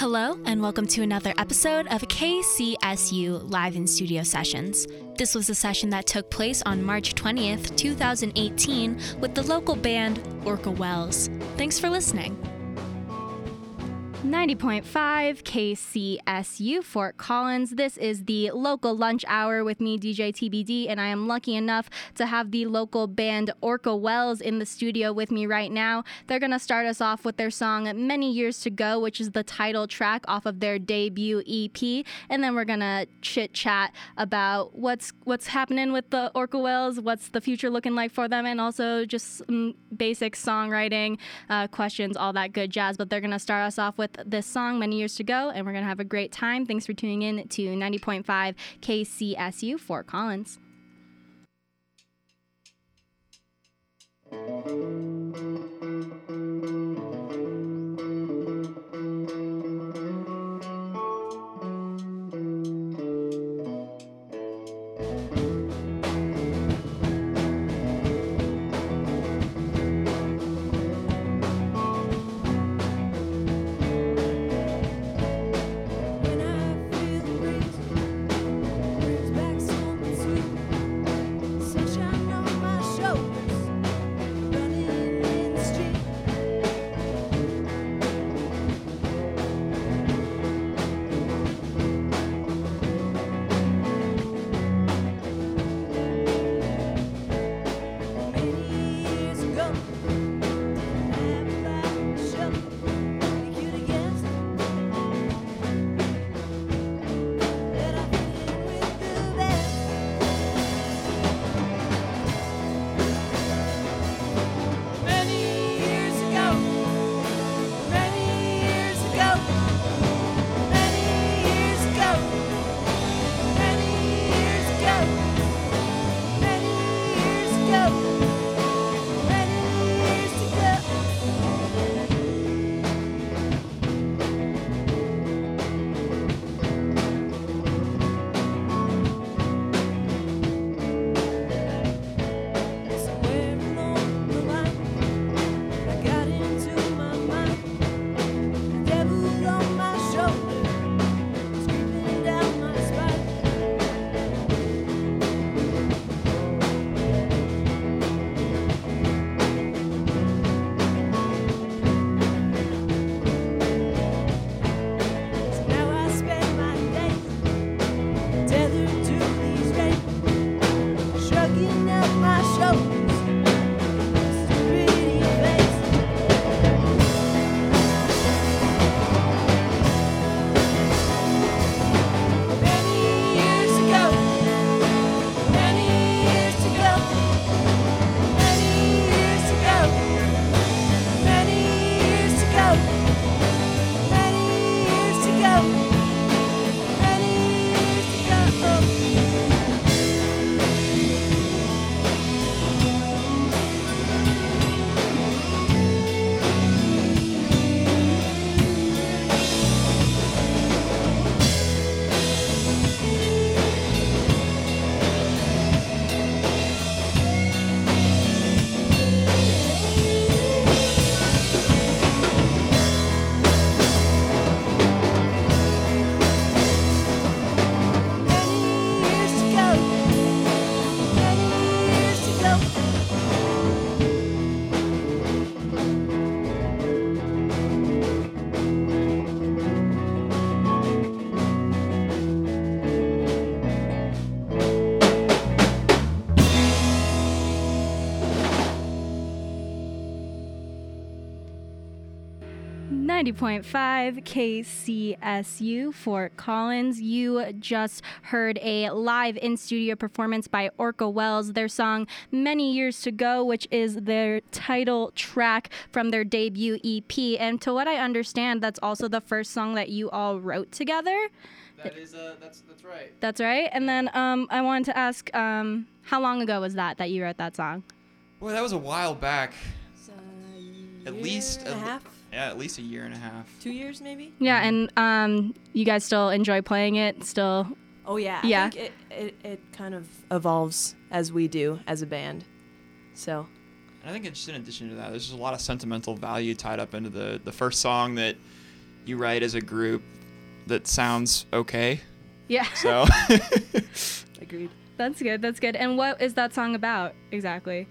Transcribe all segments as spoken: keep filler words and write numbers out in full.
Hello, and welcome to another episode of K C S U Live in Studio Sessions. This was a session that took place on March twentieth, twenty eighteen, with the local band Orca Wells. Thanks for listening. ninety point five K C S U Fort Collins. This is the local lunch hour with me, D J T B D, and I am lucky enough to have the local band Orca Wells in the studio with me right now. They're going to start us off with their song Many Years to Go, which is the title track off of their debut E P, and then we're going to chit-chat about what's what's happening with the Orca Wells, what's the future looking like for them, and also just some basic songwriting uh, questions, all that good jazz. But they're going to start us off with this song, Many Years to Go, and we're going to have a great time. Thanks for tuning in to ninety point five K C S U Fort Collins. ninety point five K C S U Fort Collins. You just heard a live in-studio performance by Orca Wells, their song Many Years to Go, which is their title track from their debut E P. And to what I understand, that's also the first song that you all wrote together. That is, uh, that's that's right. That's right. And then um, I wanted to ask, um, how long ago was that that you wrote that song? Boy, that was a while back. So, At year least and a a- half, Yeah, at least a year and a half. two years maybe. Yeah, and um, you guys still enjoy playing it? Still? Oh yeah, Yeah. I think it, it it kind of evolves as we do as a band. So. And I think it's just in addition to that, there's just a lot of sentimental value tied up into the, the first song that you write as a group that sounds okay. Yeah. So Agreed. That's good. That's good. And what is that song about exactly?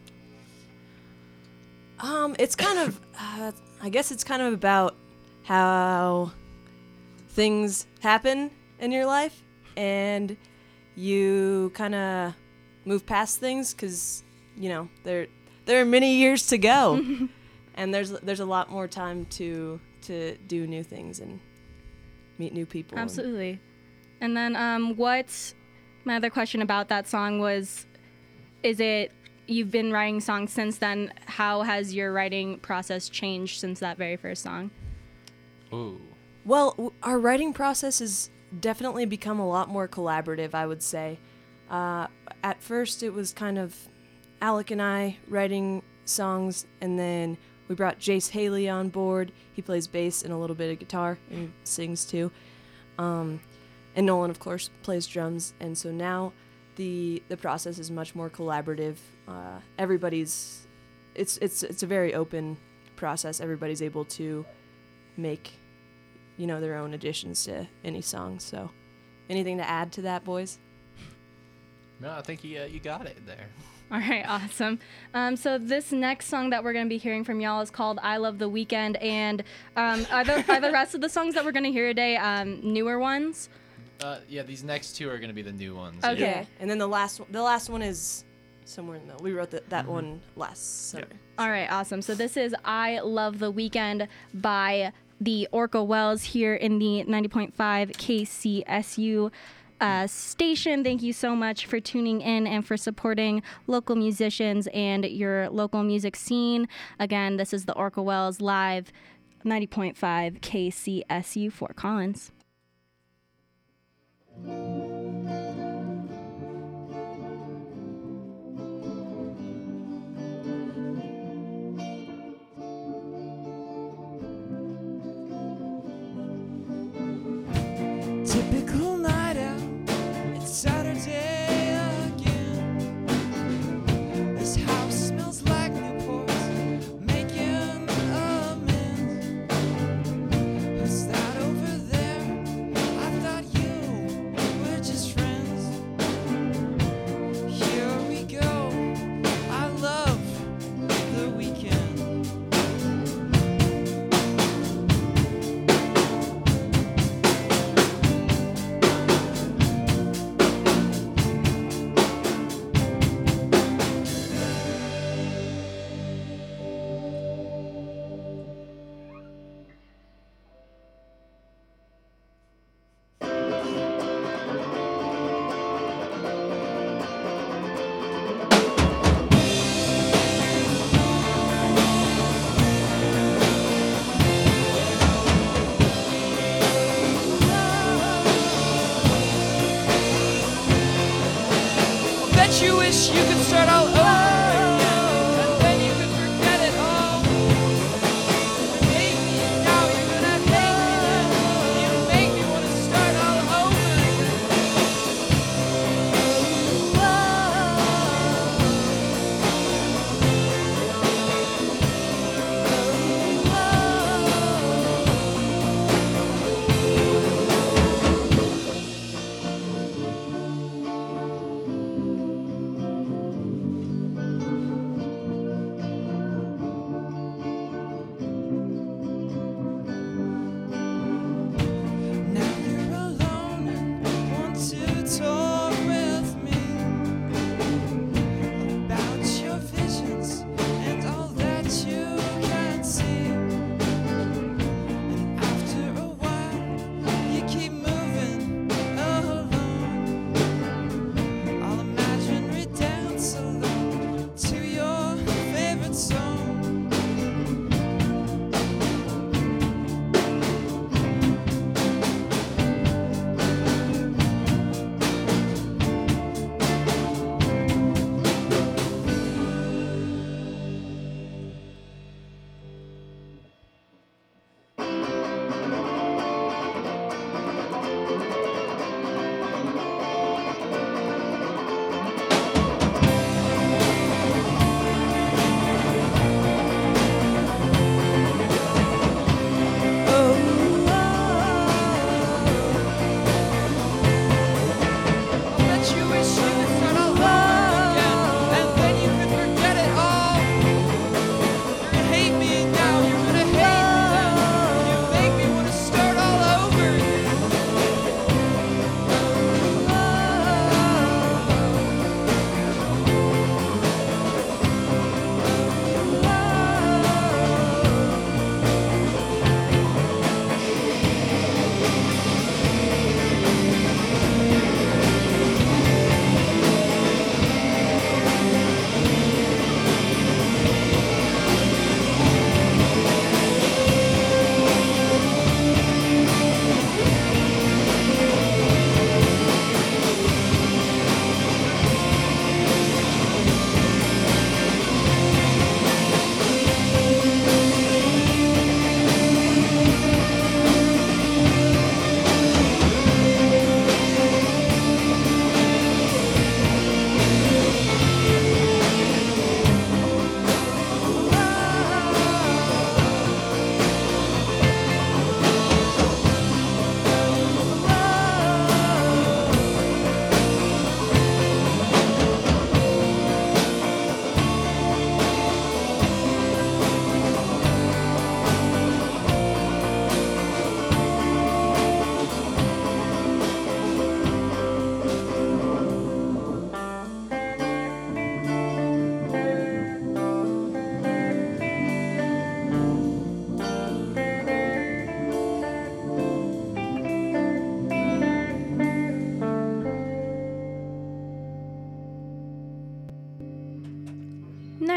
Um, it's kind of, uh, I guess it's kind of about how things happen in your life, and you kind of move past things because, you know, there there are many years to go, and there's there's a lot more time to to do new things and meet new people. Absolutely. And then um, what, my other question about that song was, is it, you've been writing songs since then, how has your writing process changed since that very first song? Ooh. Well, w- our writing process has definitely become a lot more collaborative, I would say. Uh, at first, it was kind of Alec and I writing songs, and then we brought Jace Haley on board. He plays bass and a little bit of guitar and sings too. Um, and Nolan, of course, plays drums. And so now the the process is much more collaborative. Uh, everybody's it's it's it's a very open process. Everybody's able to make, you know, their own additions to any song. So, anything to add to that, boys? No, I think you uh, you got it there. All right, awesome. Um, so this next song that we're going to be hearing from y'all is called I Love the Weekend, and um, are, the, are the rest of the songs that we're going to hear today um, newer ones? Uh, yeah, these next two are going to be the new ones. Okay. Yeah. Yeah. And then the last one, the last one is somewhere in the middle. We wrote the, that Mhm. one last summer. Yep. All right, awesome. So this is I Love the Weekend by the Orca Wells here in the ninety point five K C S U uh, station. Thank you so much for tuning in and for supporting local musicians and your local music scene. Again, this is the Orca Wells live ninety point five K C S U Fort Collins. Typical night out, it's Saturday again. This house smells like Newports, making amends. Who's that over there? I thought you were just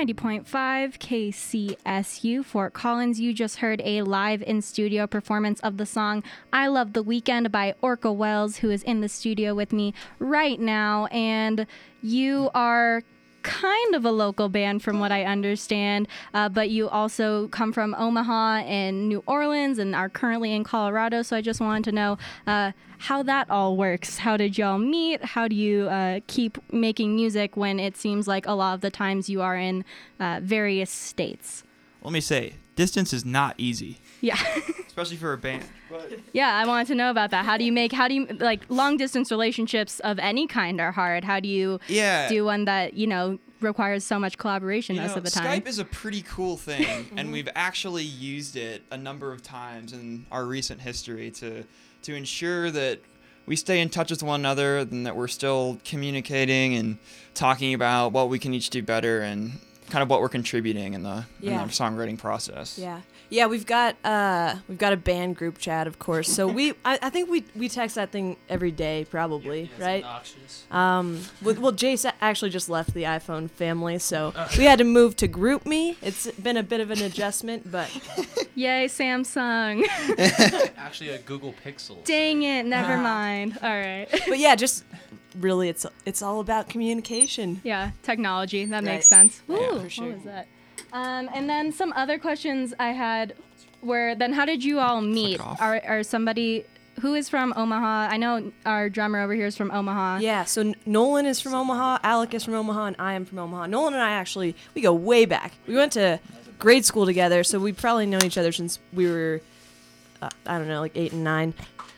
ninety point five K C S U Fort Collins. You just heard a live in studio performance of the song I Love the Weekend by Orca Wells, who is in the studio with me right now. And you are kind of a local band from what I understand, uh, but you also come from Omaha and New Orleans and are currently in Colorado. So I just wanted to know uh, how that all works. How did y'all meet? How do you uh, keep making music when it seems like a lot of the times you are in uh, various states? Let me say, distance is not easy, Yeah. especially for a band. But Yeah, I wanted to know about that. How do you make, how do you, like, long distance relationships of any kind are hard. How do you Yeah. do one that, you know, requires so much collaboration You most know, of the time? Skype is a pretty cool thing, and we've actually used it a number of times in our recent history to to ensure that we stay in touch with one another and that we're still communicating and talking about what we can each do better and kind of what we're contributing in the, Yeah. in the songwriting process. Yeah, yeah. We've got uh, we've got a band group chat, of course. So we, I, I think we we text that thing every day, probably, right? Obnoxious. Um, well, well, Jace actually just left the iPhone family, so we had to move to GroupMe. It's been a bit of an adjustment, but Yay, Samsung. Actually, a Google Pixel. Dang it, never mind. All right. but yeah, just really, it's it's all about communication. Yeah, technology. That makes Right. sense. Yeah, Ooh, for sure. What was that? Um, and then some other questions I had were, then how did you all meet? off. Are, are somebody who is from Omaha? I know our drummer over here is from Omaha. Yeah, so N- Nolan is from Omaha, Alec is from Omaha, and I am from Omaha. Nolan and I actually, we go way back. We went to grade school together, so we've probably known each other since we were, uh, I don't know, like eight and nine.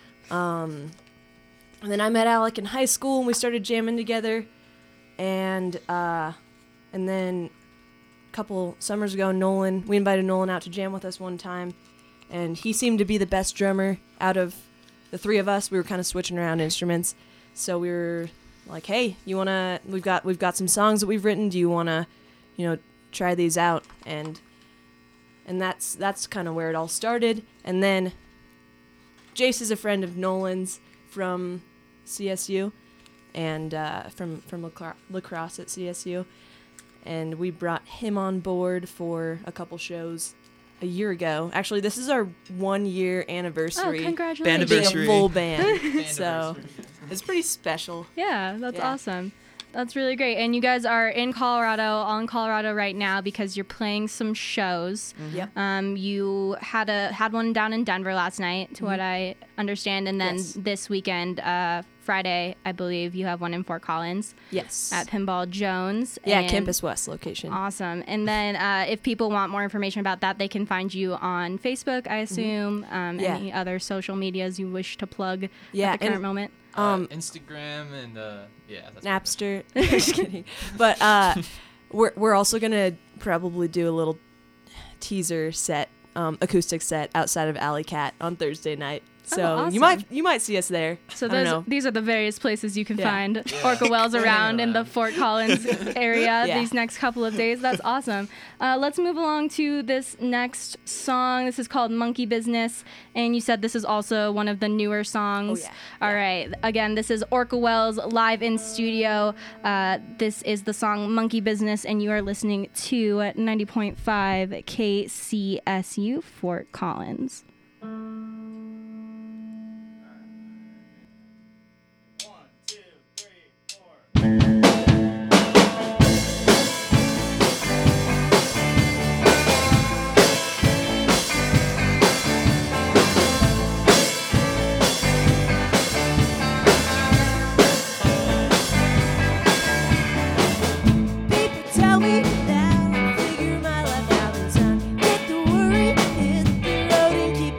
Um, and then I met Alec in high school, and we started jamming together. And uh, and then a couple summers ago, Nolan, we invited Nolan out to jam with us one time, and he seemed to be the best drummer out of the three of us. We were kind of switching around instruments, so we were like, "Hey, you wanna? We've got we've got some songs that we've written. Do you wanna, you know, try these out?" And and that's that's kind of where it all started. And then Jace is a friend of Nolan's from C S U, and uh, from from lacro- lacrosse at C S U, and we brought him on board for a couple shows a year ago. Actually, this is our one year Oh, anniversary. congratulations. being a Anniversary. full band. so Anniversary. it's pretty special. Yeah, that's Yeah. awesome. That's really great. And you guys are in Colorado, all in Colorado right now because you're playing some shows. Yep. Um, you had a had one down in Denver last night, to what I understand, and then Yes. this weekend, uh, Friday, I believe you have one in Fort Collins Yes. at Pinball Jones. yeah, and- Campus West location. Awesome. And then uh, if people want more information about that, they can find you on Facebook, I assume. Um, Mm-hmm. Yeah. Any other social medias you wish to plug Yeah, at the current and- moment? Uh, Um, Instagram and uh, yeah, that's Napster. Just kidding. But uh, we're we're also gonna probably do a little teaser set, um, acoustic set outside of Alley Cat on Thursday night. So Oh, you might awesome. you might see us there. So I don't those, know. these are the various places you can Yeah. find Orca Wells around in the Fort Collins area Yeah. these next couple of days. That's awesome. Uh, let's move along to this next song. This is called Monkey Business, and you said this is also one of the newer songs. Oh, yeah. All right. Again, this is Orca Wells live in studio. Uh, this is the song Monkey Business, and you are listening to ninety point five K C S U Fort Collins. People tell me that I figure my life out in time. Get the worry, hit the road and keep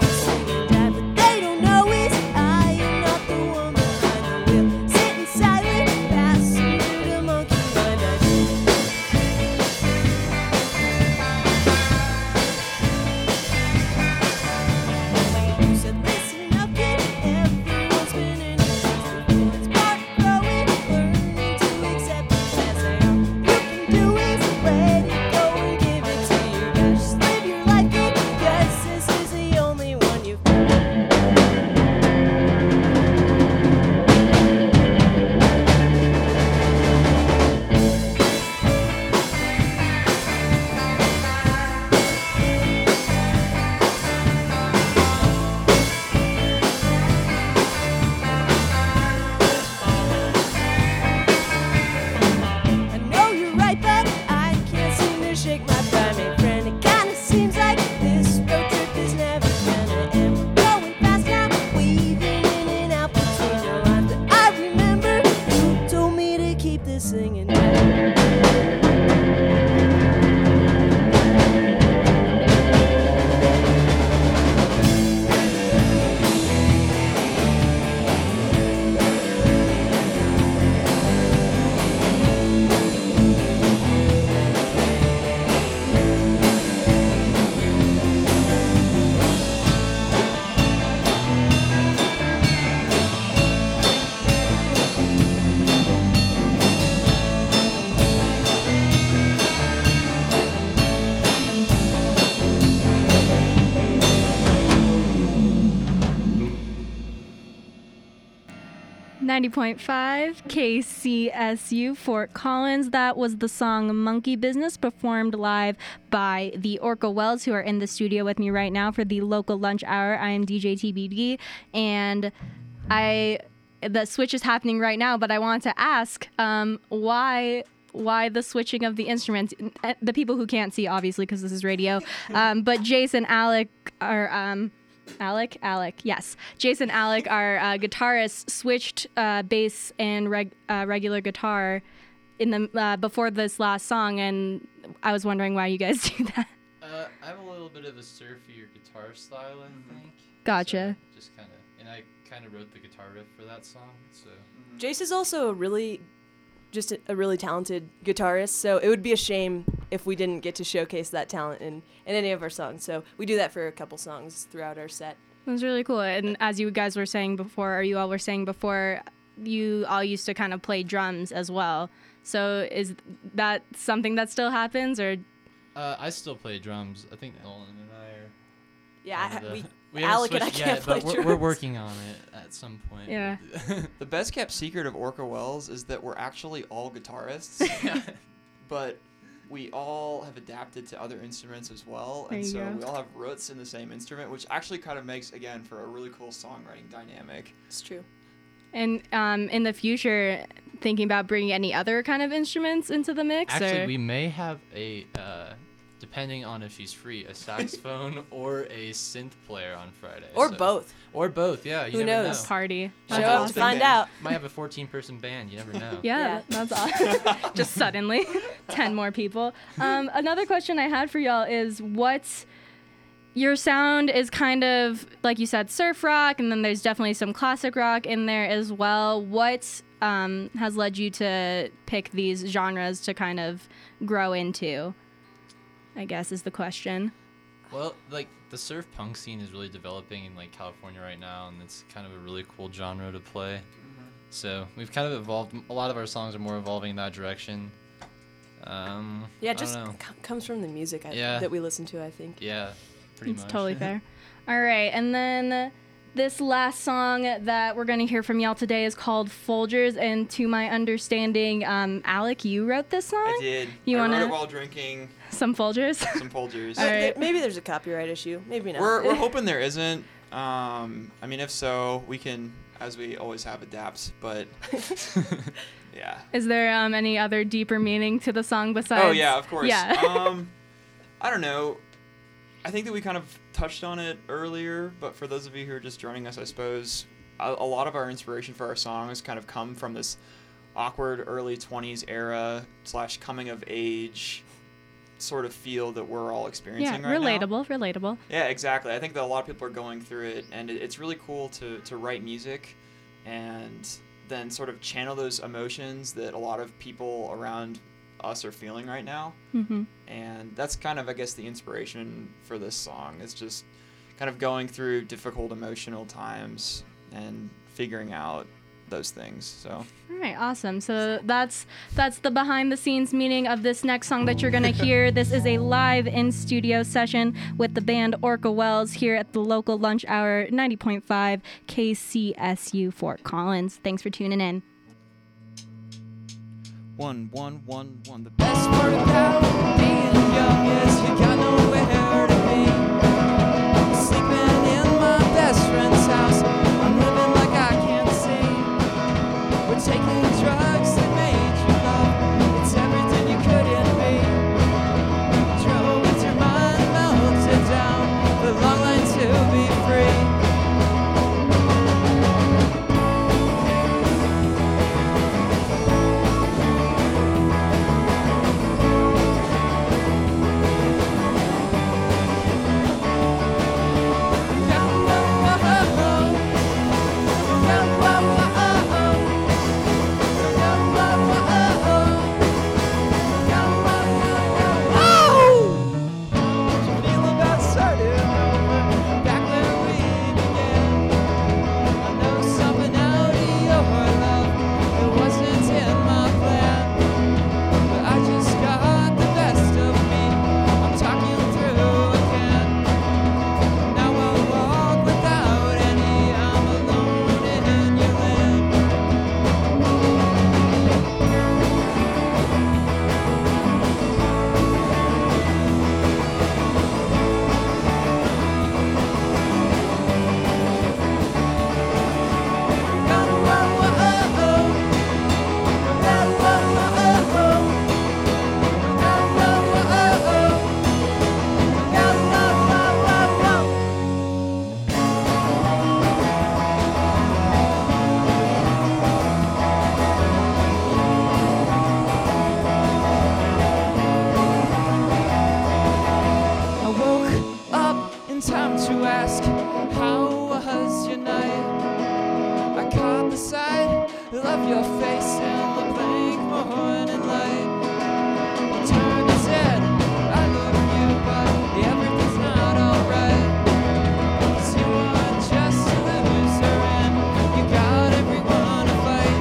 ninety point five K C S U Fort Collins. That was the song Monkey Business, performed live by the Orca Wells, who are in the studio with me right now for the local lunch hour. I am D J T B D, and I the switch is happening right now, but I want to ask um, why why the switching of the instruments. The people who can't see, obviously, because this is radio, um, but Jason, Alec are... Um, Alec, Alec, yes. Jason, Alec, our uh, guitarists, switched uh, bass and reg- uh, regular guitar in the uh, before this last song, and I was wondering why you guys do that. Uh, I have a little bit of a surfier guitar style, I think. Gotcha. So just kind of, and I kind of wrote the guitar riff for that song, so. Jace is also a really, just a, a really talented guitarist, so it would be a shame if we didn't get to showcase that talent in, in any of our songs. So we do that for a couple songs throughout our set. It was really cool. And as you guys were saying before, or you all were saying before, you all used to kind of play drums as well. So is that something that still happens, or? Uh, I still play drums. I think Nolan and I are. Yeah, kind of I, we, the- we haven't Alec and I switched can't yet, play but we're, drums. we're working on it at some point. Yeah. The best kept secret of Orca Wells is that we're actually all guitarists, but we all have adapted to other instruments as well, There and you so go. we all have roots in the same instrument, which actually kind of makes, again, for a really cool songwriting dynamic. It's true. And um, in the future, thinking about bringing any other kind of instruments into the mix? Actually, or? we may have a, uh, depending on if she's free, a saxophone or a synth player on Friday. Or so- both. Or both, yeah. You Who never knows? know. Party. Show Might up have to a big find band. out. Might have a fourteen-person band. You never know. Yeah, Yeah. that's awesome. Just suddenly, ten more people. Um, another question I had for y'all is what your sound is kind of, like you said, surf rock, and then there's definitely some classic rock in there as well. What um, has led you to pick these genres to kind of grow into, I guess is the question. Well, like the surf punk scene is really developing in like California right now, and it's kind of a really cool genre to play. So we've kind of evolved. A lot of our songs are more evolving in that direction. Um, Yeah, I just don't know. c- comes from the music I, Yeah. that we listen to, I think. Yeah, pretty It's much. totally fair. All right, and then this last song that we're going to hear from y'all today is called Folgers, and to my understanding, um, Alec, you wrote this song? I did. You I wanna- wrote it while drinking Some Folgers? some Folgers. All But right. there- maybe there's a copyright issue. Maybe not. We're, we're hoping there isn't. Um, I mean, if so, we can, as we always have, adapt. But yeah. Is there um, any other deeper meaning to the song besides? Oh yeah, of course. Yeah. um, I don't know. I think that we kind of touched on it earlier, but for those of you who are just joining us, I suppose a, a lot of our inspiration for our songs kind of come from this awkward early twenties era slash coming of age sort of feel that we're all yeah, experiencing right now. relatable, relatable. Yeah, exactly. I think that a lot of people are going through it, and it, it's really cool to, to write music and then sort of channel those emotions that a lot of people around us are feeling right now. Mm-hmm. And that's kind of, I guess, the inspiration for this song is just kind of going through difficult emotional times and figuring out those things. So All right, awesome. So that's that's the behind the scenes meaning of this next song that you're gonna hear. This is a live in studio session with the band Orca Wells here at the local lunch hour, ninety point five K C S U Fort Collins. Thanks for tuning in. one, one, one, one. The Best part about being young is you got nowhere to be. Sleeping in my best friend's house, I'm living like I can't see. We're taking drugs that made you love. It's everything you couldn't be. Drove with your mind melted down the long line to be free. taking time to ask, how was your night? I caught the sight of your face in the blank morning light. You turned his head, I love you, but everything's not alright. 'Cause you are just a loser and you got everyone to fight.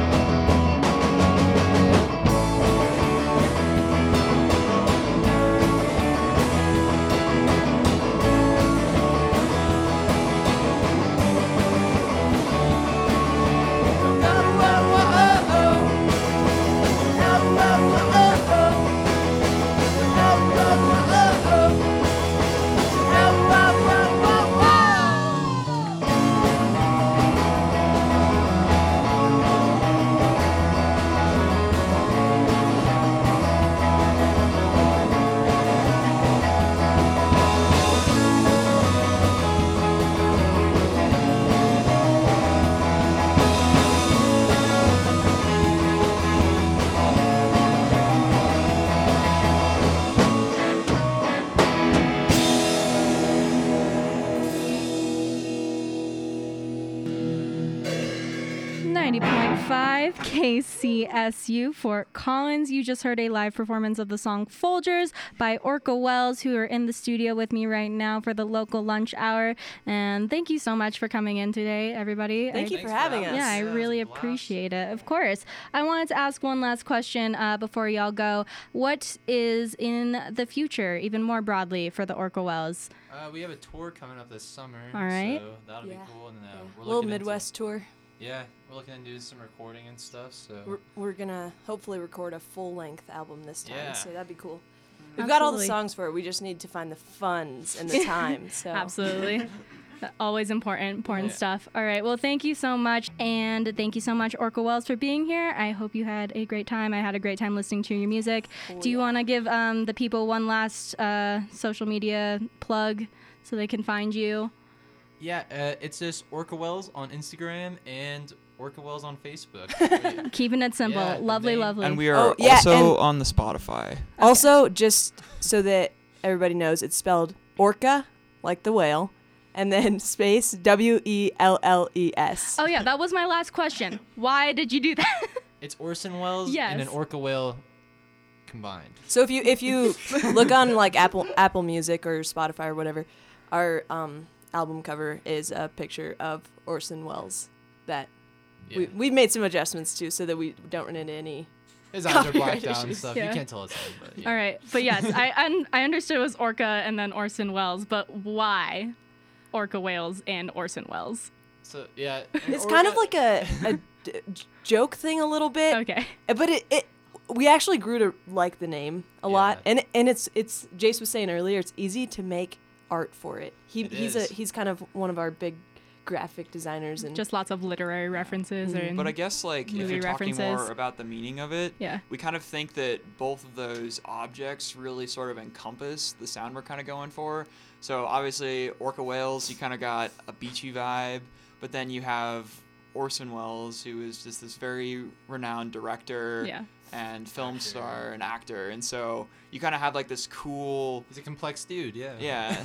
ninety point five K C S U Fort Collins. You just heard a live performance of the song Folgers by Orca Wells, who are in the studio with me right now for the local lunch hour. And thank you so much for coming in today, everybody. Thank I, you for having us. Yeah, I Yeah, it was really a blast. appreciate it. Of course. I wanted to ask one last question uh, before y'all go. What is in the future, even more broadly, for the Orca Wells? Uh, we have a tour coming up this summer. All right. So that'll Yeah. be cool. And uh, Yeah. we're Little looking into- Midwest tour. yeah, we're looking to do some recording and stuff. So We're, we're gonna hopefully record a full length album this time, Yeah. so that'd be cool. We've got all the Absolutely. songs for it. We just need to find the funds and the time. So Absolutely. Always important, important Yeah. stuff. All right. Well, thank you so much. And thank you so much, Orca Wells, for being here. I hope you had a great time. I had a great time listening to your music. Oh, Do you yeah. want to give um, the people one last uh, social media plug so they can find you? yeah, uh, it's just Orca Wells on Instagram and Orca Wells on Facebook. Keeping it simple. Yeah, the lovely, name. lovely. And we are Oh, yeah, also and- on the Spotify. Also, just so that everybody knows, it's spelled Orca, like the whale, and then space W E L L E S. Oh, yeah. That was my last question. Why did you do that? It's Orson Welles and Yes. an orca whale combined. So if you if you look on like Apple Apple Music or Spotify or whatever, our um, album cover is a picture of Orson Welles that Yeah. we we've made some adjustments to so that we don't run into any. His eyes are blacked Copyright out and issues. stuff. Yeah. You can't tell it's him, but yeah. All right. But yes, I un- I understood it was Orca and then Orson Welles, but why Orca Whales and Orson Welles? So yeah, It's kind of like a, a d- joke thing a little bit, Okay. but it, it we actually grew to like the name a lot, Yeah. and and it's it's Jace was saying earlier, it's easy to make art for it. He It he's is. a he's kind of one of our big graphic designers and Just lots of literary references. Mhm. Or But I guess like if Movie you're talking references. more about the meaning of it, Yeah. we kind of think that both of those objects really sort of encompass the sound we're kind of going for. So obviously Orca Whales, you kind of got a beachy vibe, but then you have Orson Welles, who is just this very renowned director Yeah. and film Actor. star and actor, and so you kind of have like this cool. He's a complex dude. Yeah. Yeah.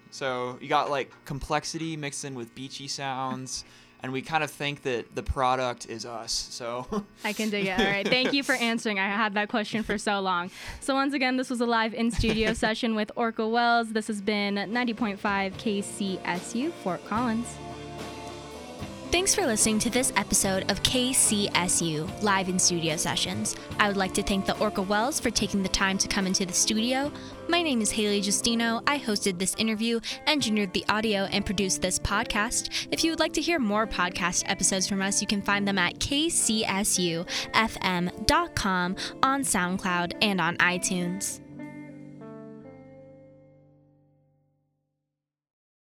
So you got like complexity mixed in with beachy sounds, and we kind of think that the product is us. So I can dig it. All right. Thank you for answering. I had that question for so long. So once again, this was a live in-studio session with Orca Wells. This has been ninety point five K C S U Fort Collins. Thanks for listening to this episode of K C S U Live in Studio Sessions. I would like to thank the Orca Wells for taking the time to come into the studio. My name is Haley Justino. I hosted this interview, engineered the audio, and produced this podcast. If you would like to hear more podcast episodes from us, you can find them at k c s u f m dot com on SoundCloud and on iTunes.